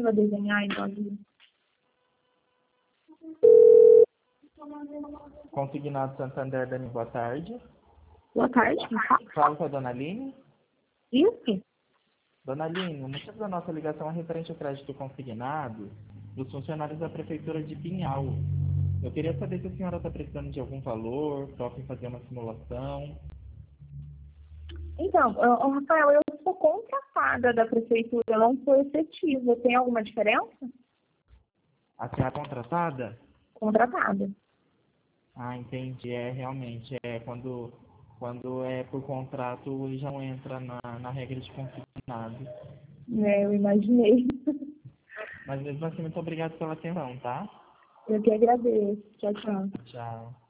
você vai desenhar, então. Consignado Santander, Dani, boa tarde. Boa tarde, Falo com a Dona Aline. Isso? Dona Aline, o motivo da nossa ligação é referente ao crédito consignado dos funcionários da Prefeitura de Pinhal. Eu queria saber se a senhora está precisando de algum valor, toca em fazer uma simulação. Então, Rafael, eu sou contratada da prefeitura, eu não sou efetiva. Tem alguma diferença? A senhora é contratada? Contratada. Ah, entendi. Realmente, quando é por contrato, ele já não entra na regra de consignado. Eu imaginei. Mas mesmo assim, muito obrigado pela atenção, tá? Eu que agradeço. Tchau, tchau. Tchau.